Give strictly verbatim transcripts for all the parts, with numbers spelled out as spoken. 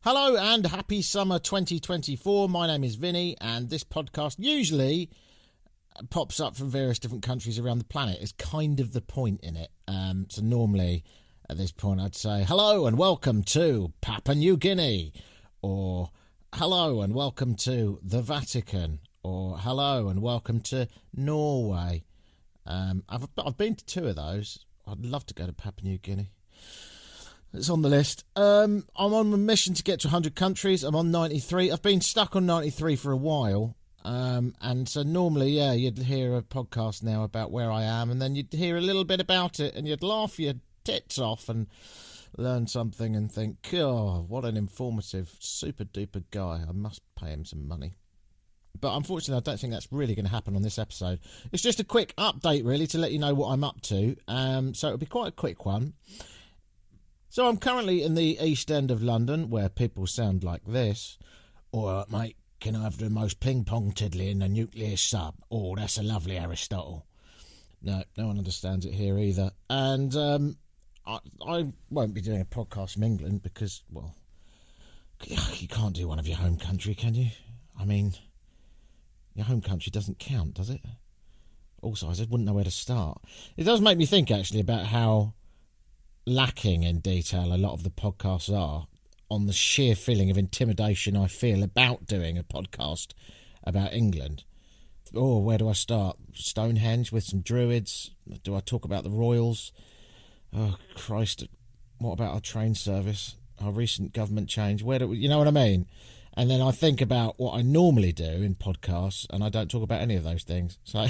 Hello and happy summer twenty twenty-four. My name is Vinny, and this podcast usually pops up from various different countries around the planet. It's kind of the point in it. Um, so normally at this point I'd say hello and welcome to Papua New Guinea, or hello and welcome to the Vatican, or hello and welcome to Norway. Um, I've, I've been to two of those. I'd love to go to Papua New Guinea. It's on the list. Um, I'm on a mission to get to one hundred countries. I'm on ninety-three. I've been stuck on ninety-three for a while. Um, and so normally, yeah, you'd hear a podcast now about where I am, and then you'd hear a little bit about it, and you'd laugh your tits off and learn something and think, oh, what an informative, super-duper guy. I must pay him some money. But unfortunately, I don't think that's really going to happen on this episode. It's just a quick update, really, to let you know what I'm up to. Um, so it'll be quite a quick one. So I'm currently in the East End of London, where people sound like this. All right, mate, can I have the most ping-pong tiddly in the nuclear sub? Oh, that's a lovely Aristotle. No, no one understands it here either. And um, I, I won't be doing a podcast from England because, well, you can't do one of your home country, can you? I mean, your home country doesn't count, does it? Also, I just wouldn't know where to start. It does make me think, actually, about how lacking in detail a lot of the podcasts are on the sheer feeling of intimidation I feel about doing a podcast about England. Oh, where do I start? Stonehenge with some druids? Do I talk about the royals? Oh, Christ. What about our train service? Our recent government change? Where do we, you know what I mean? And then I think about what I normally do in podcasts, and I don't talk about any of those things. So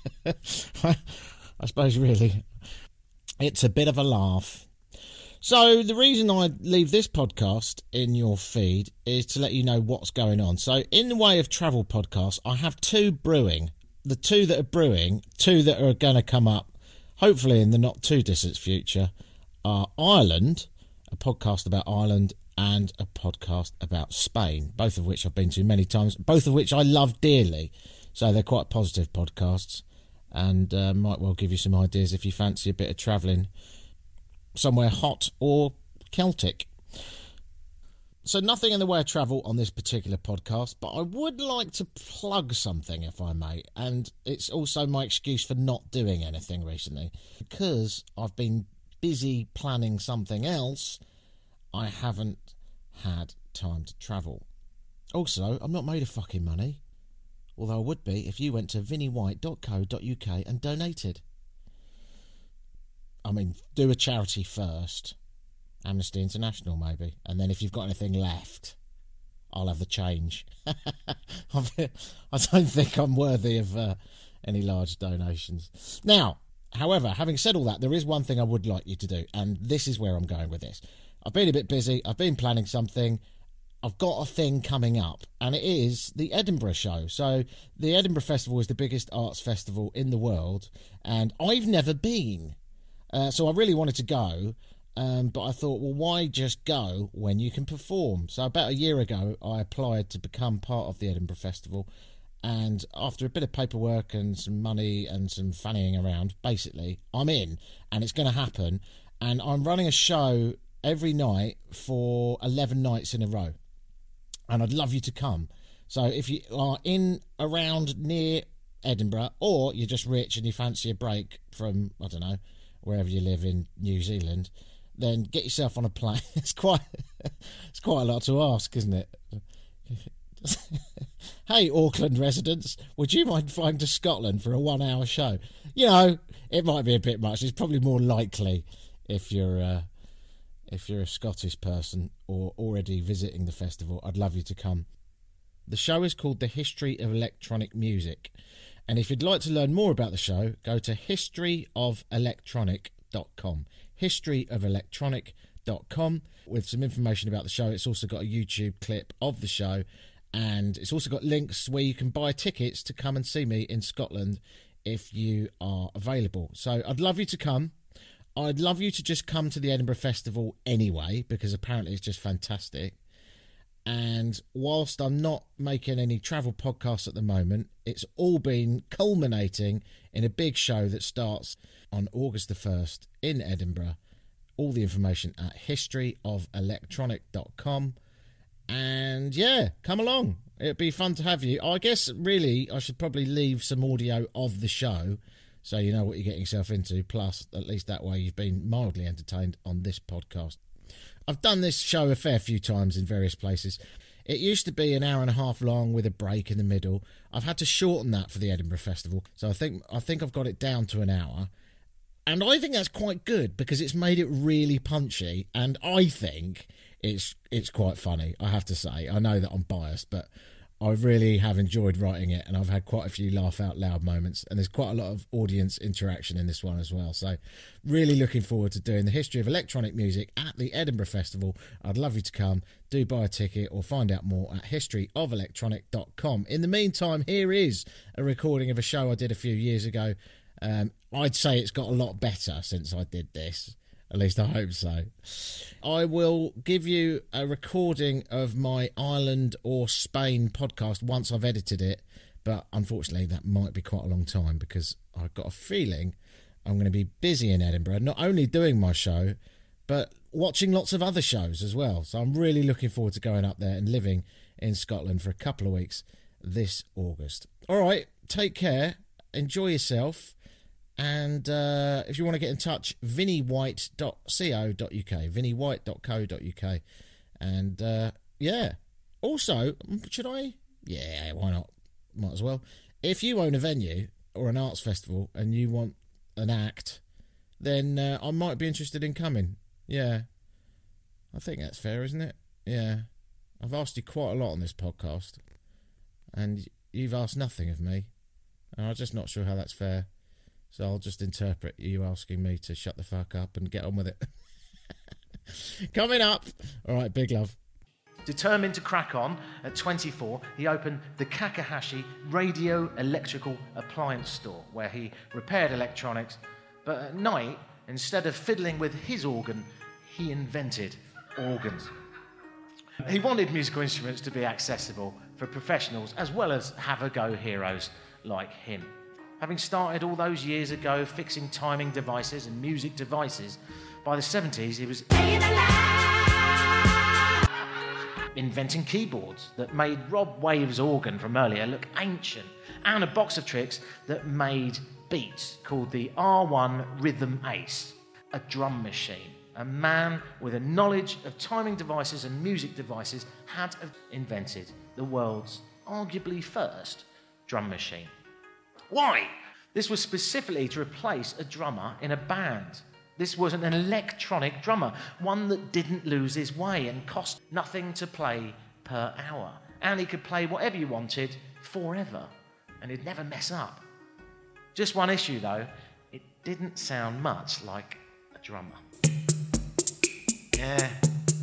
I suppose really it's a bit of a laugh. So the reason I leave this podcast in your feed is to let you know what's going on. So in the way of travel podcasts, I have two brewing. The two that are brewing, two that are going to come up, hopefully in the not too distant future, are Ireland, a podcast about Ireland, and a podcast about Spain, both of which I've been to many times, both of which I love dearly. So they're quite positive podcasts, and uh, might well give you some ideas if you fancy a bit of travelling somewhere hot or Celtic. So nothing in the way of travel on this particular podcast, but I would like to plug something, if I may, and it's also my excuse for not doing anything recently. Because I've been busy planning something else, I haven't had time to travel. Also, I'm not made of fucking money, although I would be if you went to vinny white dot co dot uk and donated. I mean, do a charity first. Amnesty International, maybe. And then if you've got anything left, I'll have the change. I don't think I'm worthy of uh, any large donations. Now, however, having said all that, there is one thing I would like you to do, and this is where I'm going with this. I've been a bit busy. I've been planning something. I've got a thing coming up, and it is the Edinburgh show. So the Edinburgh Festival is the biggest arts festival in the world, and I've never been. Uh, so I really wanted to go, um, but I thought, well, why just go when you can perform? So about a year ago, I applied to become part of the Edinburgh Festival, and after a bit of paperwork and some money and some fannying around, basically, I'm in, and it's going to happen, and I'm running a show every night for eleven nights in a row, and I'd love you to come. So if you are in, around, near Edinburgh, or you're just rich and you fancy a break from, I don't know, wherever you live in New Zealand, then get yourself on a plane. It's quite it's quite a lot to ask, isn't it? Hey, Auckland residents, would you mind flying to Scotland for a one-hour show? You know, it might be a bit much. It's probably more likely if you're uh, if you're a Scottish person or already visiting the festival. I'd love you to come. The show is called The History of Electronic Music. And if you'd like to learn more about the show, go to history of electronic dot com. history of electronic dot com with some information about the show. It's also got a YouTube clip of the show, and it's also got links where you can buy tickets to come and see me in Scotland if you are available. So I'd love you to come. I'd love you to just come to the Edinburgh Festival anyway, because apparently it's just fantastic. And whilst I'm not making any travel podcasts at the moment, it's all been culminating in a big show that starts on August the first in Edinburgh. All the information at history of electronic dot com. And yeah, come along. It'd be fun to have you. I guess, really, I should probably leave some audio of the show so you know what you're getting yourself into. Plus, at least that way you've been mildly entertained on this podcast. I've done this show a fair few times in various places. It used to be an hour and a half long with a break in the middle. I've had to shorten that for the Edinburgh Festival. So I think I think I've got it down to an hour. And I think that's quite good because it's made it really punchy. And I think it's it's quite funny, I have to say. I know that I'm biased, but I really have enjoyed writing it, and I've had quite a few laugh out loud moments, and there's quite a lot of audience interaction in this one as well. So really looking forward to doing the history of electronic music at the Edinburgh Festival. I'd love you to come. Do buy a ticket or find out more at history of electronic dot com. In the meantime, here is a recording of a show I did a few years ago. Um, I'd say it's got a lot better since I did this. At least I hope so. I will give you a recording of my Ireland or Spain podcast once I've edited it, but unfortunately that might be quite a long time because I've got a feeling I'm going to be busy in Edinburgh, not only doing my show, but watching lots of other shows as well. So I'm really looking forward to going up there and living in Scotland for a couple of weeks this August. All right, take care, enjoy yourself. And uh, if you want to get in touch, vinny white dot co dot uk, vinny white dot co dot uk. And uh, yeah, also, should I? Yeah, why not? Might as well. If you own a venue or an arts festival and you want an act, then uh, I might be interested in coming. Yeah, I think that's fair, isn't it? Yeah, I've asked you quite a lot on this podcast, and you've asked nothing of me, and I'm just not sure how that's fair. So I'll just interpret you asking me to shut the fuck up and get on with it. Coming up. All right, big love. Determined to crack on, at twenty-four, he opened the Kakahashi Radio Electrical Appliance Store, where he repaired electronics. But at night, instead of fiddling with his organ, he invented organs. He wanted musical instruments to be accessible for professionals as well as have-a-go heroes like him. Having started all those years ago fixing timing devices and music devices, by the seventies he was inventing keyboards that made Rob Wave's organ from earlier look ancient, and a box of tricks that made beats called the R one Rhythm Ace, a drum machine. A man with a knowledge of timing devices and music devices had invented the world's arguably first drum machine. Why? This was specifically to replace a drummer in a band. This was an electronic drummer, one that didn't lose his way and cost nothing to play per hour. And he could play whatever you wanted forever, and he'd never mess up. Just one issue, though, it didn't sound much like a drummer. Yeah.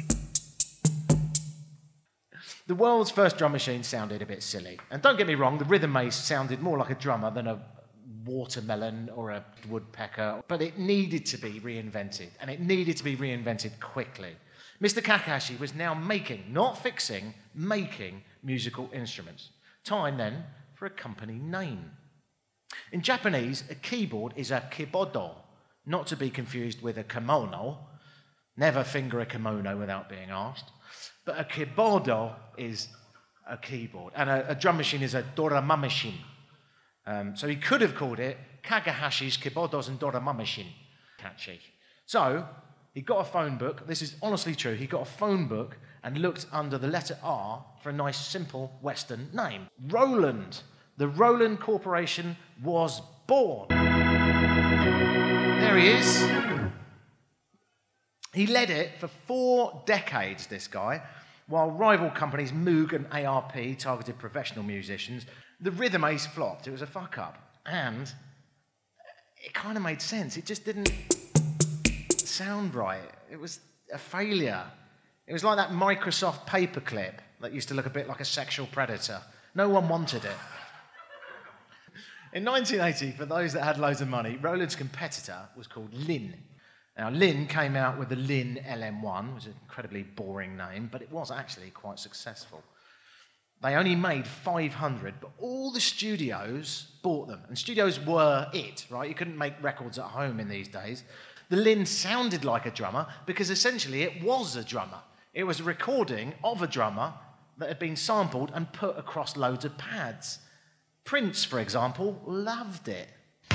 The world's first drum machine sounded a bit silly. And don't get me wrong, the Rhythm Ace sounded more like a drummer than a watermelon or a woodpecker, but it needed to be reinvented, and it needed to be reinvented quickly. Mister Kakahashi was now making, not fixing, making musical instruments. Time then for a company name. In Japanese, a keyboard is a kibodo, not to be confused with a kimono. Never finger a kimono without being asked. But a kibodo is a keyboard, and a, a drum machine is a dorama machine. Um, so he could have called it Kakahashi's Kibodos and Dorama Machine. Catchy. So he got a phone book. This is honestly true. He got a phone book and looked under the letter R for a nice, simple Western name. Roland. The Roland Corporation was born. There he is. He led it for four decades, this guy, while rival companies Moog and A R P targeted professional musicians. The Rhythm Ace flopped. It was a fuck-up. And it kind of made sense. It just didn't sound right. It was a failure. It was like that Microsoft paperclip that used to look a bit like a sexual predator. No one wanted it. In nineteen eighty, for those that had loads of money, Roland's competitor was called Linn. Now, Linn came out with the Linn L M one, which is an incredibly boring name, but it was actually quite successful. They only made five hundred, but all the studios bought them. And studios were it, right? You couldn't make records at home in these days. The Linn sounded like a drummer because essentially it was a drummer. It was a recording of a drummer that had been sampled and put across loads of pads. Prince, for example, loved it.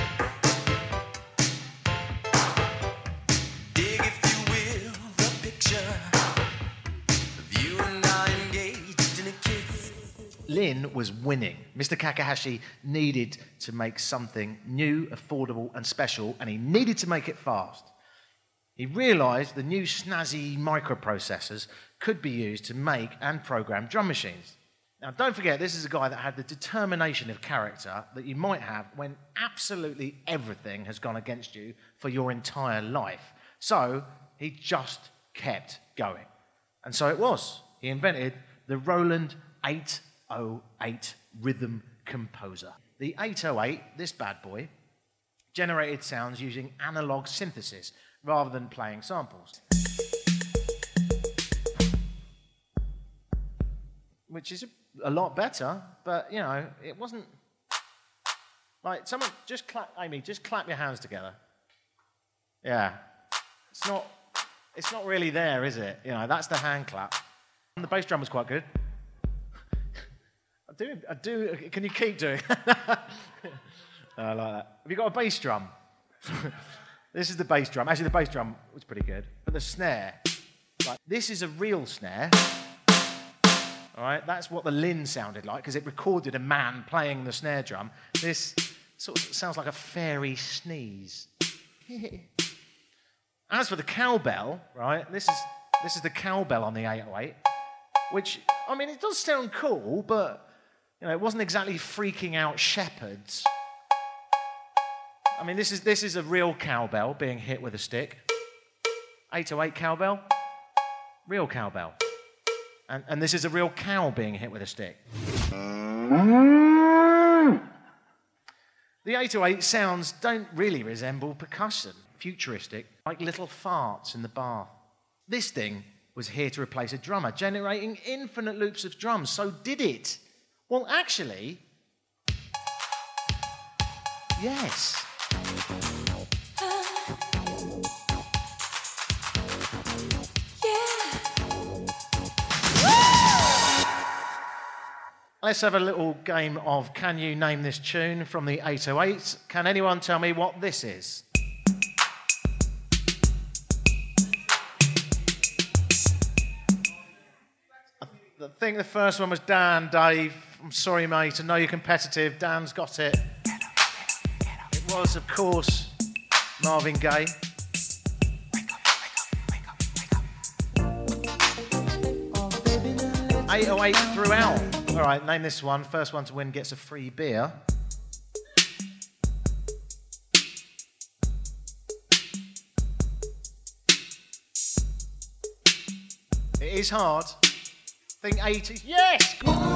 Dig, if you will, the picture of you and I engaged in a kiss. Lynn was winning. Mister Kakahashi needed to make something new, affordable and special, and he needed to make it fast. He realised the new snazzy microprocessors could be used to make and program drum machines. Now, don't forget, this is a guy that had the determination of character that you might have when absolutely everything has gone against you for your entire life. So he just kept going. And so it was. He invented the Roland eight oh eight Rhythm Composer. The eight oh eight, this bad boy, generated sounds using analog synthesis rather than playing samples. Which is a, a lot better, but, you know, it wasn't... Like, someone, just clap, Amy, just clap your hands together. Yeah. It's not, it's not really there, is it? You know, that's the hand clap. And the bass drum was quite good. I do, I do, can you keep doing I like that. Have you got a bass drum? This is the bass drum. Actually, the bass drum was pretty good. But the snare, like, this is a real snare. All right, that's what the Lynn sounded like, because it recorded a man playing the snare drum. This sort of sounds like a fairy sneeze. As for the cowbell, right, this is this is the cowbell on the eight oh eight, which, I mean, it does sound cool, but, you know, it wasn't exactly freaking out shepherds. I mean, this is this is a real cowbell being hit with a stick. eight oh eight cowbell, real cowbell. And, and this is a real cow being hit with a stick. The eight oh eight sounds don't really resemble percussion. Futuristic, like little farts in the bath. This thing was here to replace a drummer, generating infinite loops of drums. So did it? Well, actually, yes. Let's have a little game of Can You Name This Tune from the eight oh eight. Can anyone tell me what this is? I think the first one was Dan, Dave. I'm sorry, mate. I know you're competitive. Dan's got it. It was, of course, Marvin Gaye. eight oh eight throughout. All right, name this one. First one to win gets a free beer. It is hard. Think eighty. Yes!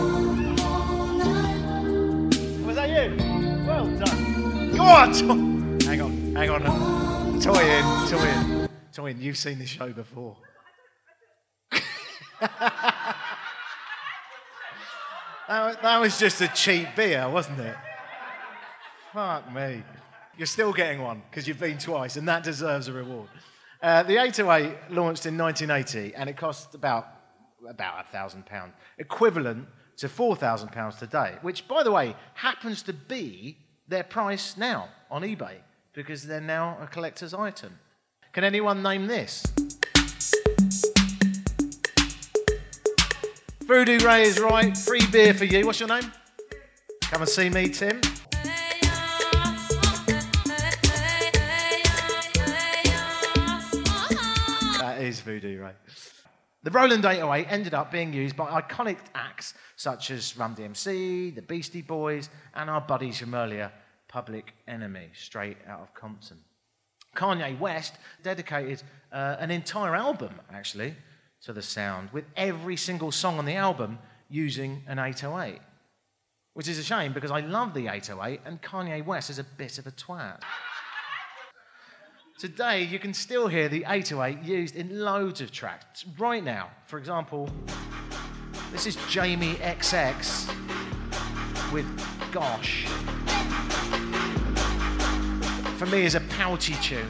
Was that you? Well done. Go on! Hang on, hang on. Toy in, toy in. Toy in, you've seen this show before. That, that was just a cheap beer, wasn't it? Fuck me. You're still getting one, because you've been twice, and that deserves a reward. Uh, the eight oh eight launched in nineteen eighty, and it cost about about one thousand pounds, equivalent to four thousand pounds today, which, by the way, happens to be their price now on eBay, because they're now a collector's item. Can anyone name this? Voodoo Ray is right. Free beer for you. What's your name? Come and see me, Tim. That is Voodoo Ray. The Roland eight oh eight ended up being used by iconic acts such as Run D M C, the Beastie Boys, and our buddies from earlier, Public Enemy, straight out of Compton. Kanye West dedicated uh, an entire album, actually, to the sound, with every single song on the album using an eight oh eight. Which is a shame, because I love the eight oh eight, and Kanye West is a bit of a twat. Today, you can still hear the eight oh eight used in loads of tracks. Right now, for example, this is Jamie X X with Gosh. For me, is a pouty tune.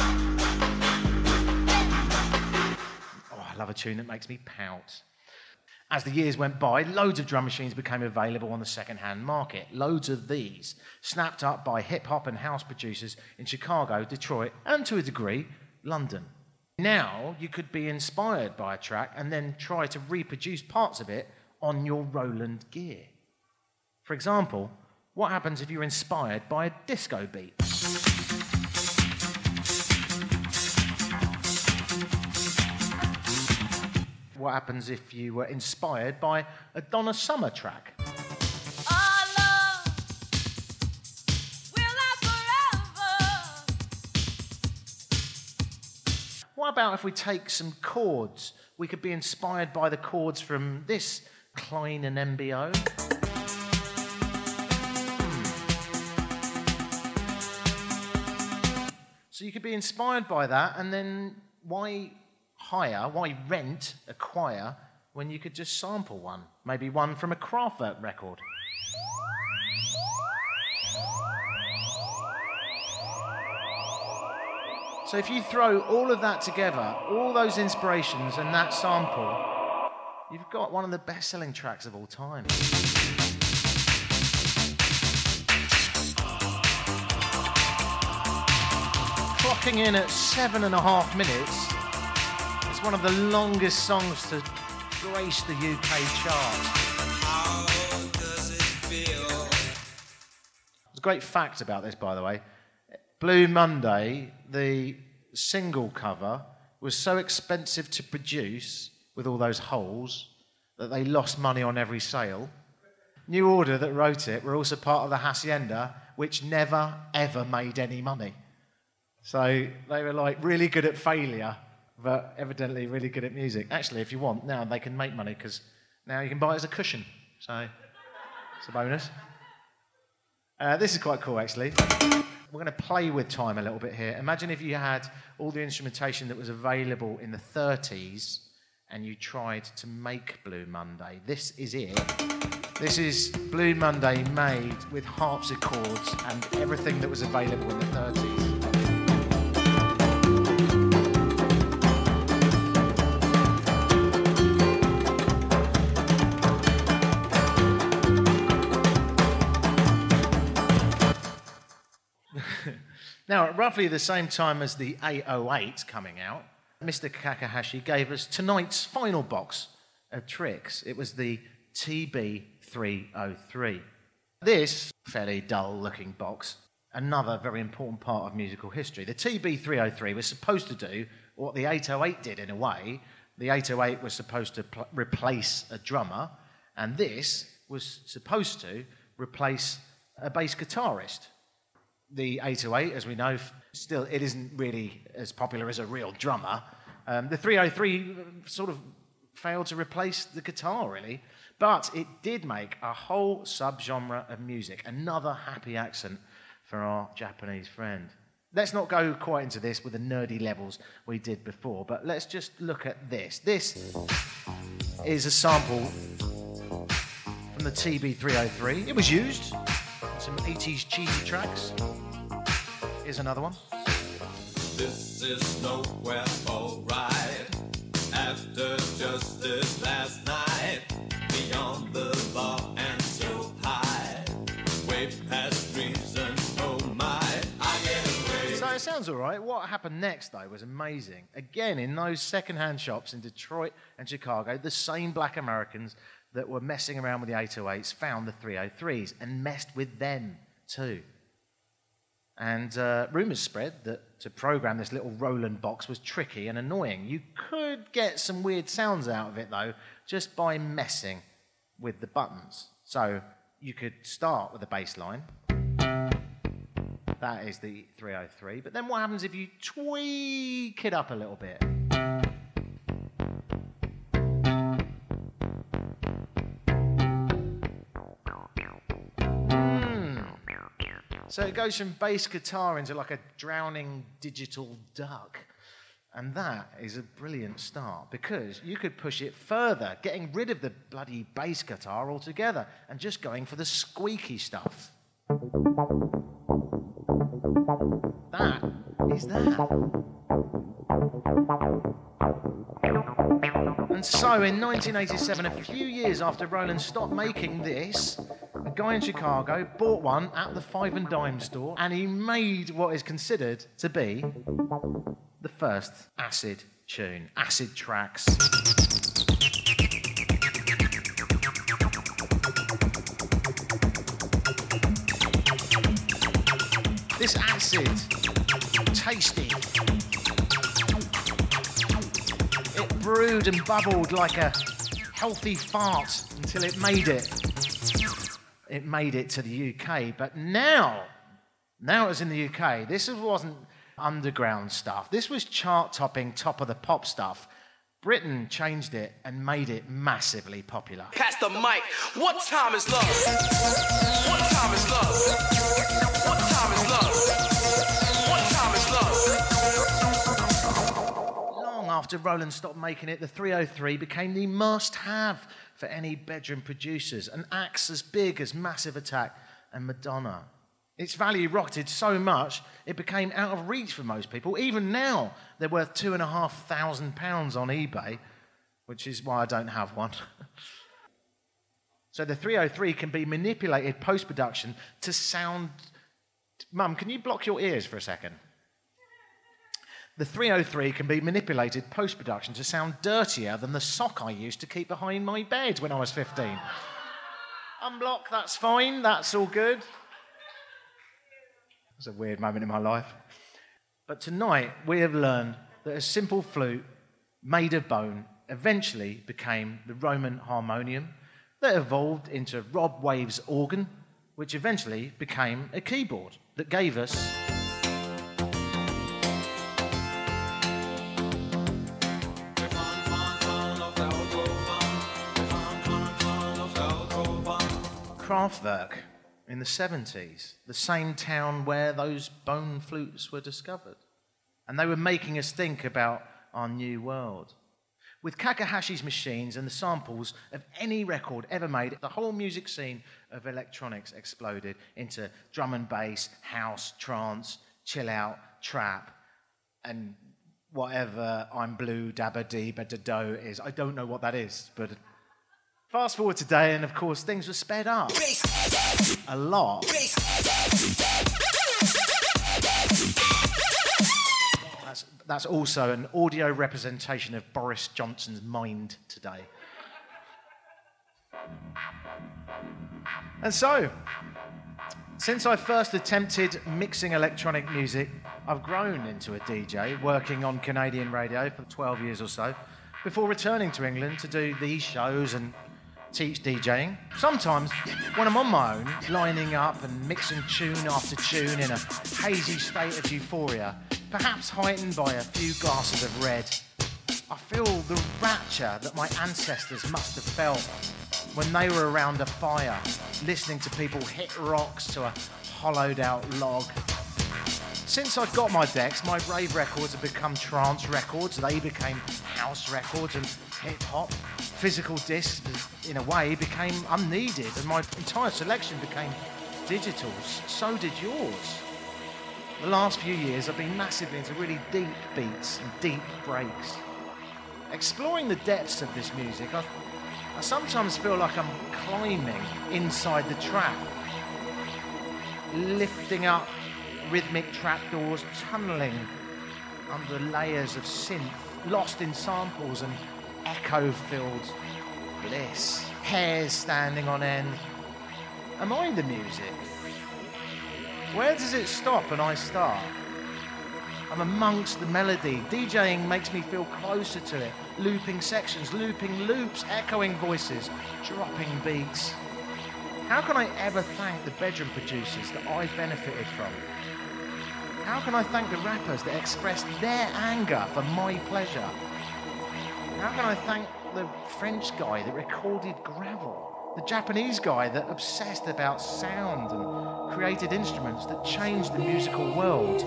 Oh, I love a tune that makes me pout. As the years went by, loads of drum machines became available on the second-hand market. Loads of these, snapped up by hip-hop and house producers in Chicago, Detroit, and to a degree, London. Now, you could be inspired by a track and then try to reproduce parts of it on your Roland gear. For example, what happens if you're inspired by a disco beat? What happens if you were inspired by a Donna Summer track? Our love will last forever. What about if we take some chords? We could be inspired by the chords from this Klein and M B O. So you could be inspired by that, and then why hire, why rent a choir when you could just sample one? Maybe one from a Kraftwerk record. So if you throw all of that together, all those inspirations and that sample, you've got one of the best-selling tracks of all time. Clocking in at seven and a half minutes, it's one of the longest songs to grace the U K chart. How does it feel? There's a great fact about this, by the way. Blue Monday, the single cover, was so expensive to produce with all those holes that they lost money on every sale. New Order that wrote it were also part of the Hacienda, which never, ever made any money. So they were like really good at failure, but evidently really good at music. Actually, if you want, now they can make money because now you can buy it as a cushion. So it's a bonus. Uh, this is quite cool, actually. We're going to play with time a little bit here. Imagine if you had all the instrumentation that was available in the thirties and you tried to make Blue Monday. This is it. This is Blue Monday made with harpsichords and everything that was available in the thirties. Now, at roughly the same time as the eight oh eight coming out, Mister Takahashi gave us tonight's final box of tricks. It was the T B three oh three. This fairly dull-looking box, another very important part of musical history. The T B three oh three was supposed to do what the eight oh eight did in a way. The eight oh eight was supposed to pl- replace a drummer, and this was supposed to replace a bass guitarist. The eight oh eight, as we know, still it isn't really as popular as a real drummer. Um, the three oh three sort of failed to replace the guitar, really. But it did make a whole subgenre of music, another happy accent for our Japanese friend. Let's not go quite into this with the nerdy levels we did before, but let's just look at this. This is a sample from the T B three oh three. It was used in some eighties cheesy tracks. Here's another one. This is nowhere alright. After just this last night, beyond the law and so high, way past reason, oh my, I get away. So it sounds all right. What happened next, though, was amazing. Again, in those second-hand shops in Detroit and Chicago, the same black Americans that were messing around with the eight oh eights found the three oh threes and messed with them too. And uh, rumours spread that to program this little Roland box was tricky and annoying. You could get some weird sounds out of it, though, just by messing with the buttons. So you could start with the bass line. That is the three oh three. But then what happens if you tweak it up a little bit? So it goes from bass guitar into like a drowning digital duck. And that is a brilliant start because you could push it further, getting rid of the bloody bass guitar altogether and just going for the squeaky stuff. That is that. And so in nineteen eighty-seven, a few years after Roland stopped making this, a guy in Chicago bought one at the Five and Dime store, and he made what is considered to be the first acid tune, acid tracks. This acid tasted. It brewed and bubbled like a healthy fart until it made it. It made it to the U K. But now, now it was in the U K, this wasn't underground stuff. This was chart-topping, top-of-the-pop stuff. Britain changed it and made it massively popular. Pass the mic. What time is love? What time is love? What time is love? What time is love? Long after Roland stopped making it, the three oh three became the must-have for any bedroom producers, an acts as big as Massive Attack and Madonna. Its value rocketed so much, it became out of reach for most people. Even now, they're worth two and a half thousand pounds on eBay, which is why I don't have one. So the three oh three can be manipulated post-production to sound... Mum, can you block your ears for a second? The three oh three can be manipulated post-production to sound dirtier than the sock I used to keep behind my bed when I was fifteen. Unblock, that's fine, that's all good. It's a weird moment in my life. But tonight, we have learned that a simple flute made of bone eventually became the Roman harmonium that evolved into Rob Wave's organ, which eventually became a keyboard that gave us... Kraftwerk in the seventies, the same town where those bone flutes were discovered. And they were making us think about our new world. With Kakahashi's machines and the samples of any record ever made, the whole music scene of electronics exploded into drum and bass, house, trance, chill out, trap, and whatever I'm blue, dabba dee, ba da do is. I don't know what that is, but fast forward today, and of course, things were sped up. A lot. That's, that's also an audio representation of Boris Johnson's mind today. And so, since I first attempted mixing electronic music, I've grown into a D J, working on Canadian radio for twelve years or so, before returning to England to do these shows and teach DJing. Sometimes, when I'm on my own, lining up and mixing tune after tune in a hazy state of euphoria, perhaps heightened by a few glasses of red, I feel the rapture that my ancestors must have felt when they were around a fire, listening to people hit rocks to a hollowed-out log. Since I've got my decks, my rave records have become trance records, they became house records and hip-hop. Physical discs, in a way, became unneeded, and my entire selection became digital. So did yours. The last few years, I've been massively into really deep beats and deep breaks. Exploring the depths of this music, I, I sometimes feel like I'm climbing inside the track, lifting up rhythmic trapdoors, tunneling under layers of synth, lost in samples and echo-filled bliss. Hairs standing on end. Am I the music? Where does it stop and I start? I'm amongst the melody. DJing makes me feel closer to it. Looping sections, looping loops, echoing voices, dropping beats. How can I ever thank the bedroom producers that I benefited from? How can I thank the rappers that expressed their anger for my pleasure? How can I thank the French guy that recorded gravel? The Japanese guy that obsessed about sound and created instruments that changed the musical world?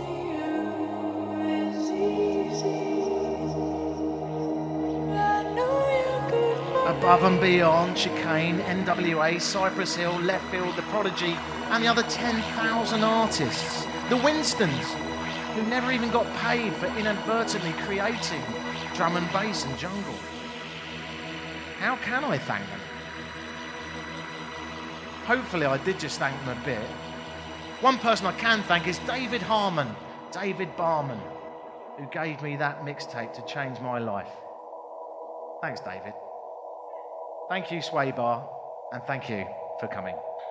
Above and Beyond, Chicane, N W A, Cypress Hill, Left Field, The Prodigy, and the other ten thousand artists. The Winstons, who never even got paid for inadvertently creating drum and bass and jungle. How can I thank them? Hopefully I did just thank them a bit. One person I can thank is David Harmon, David Barman, who gave me that mixtape to change my life. Thanks, David. Thank you, Sway Bar, and thank you for coming.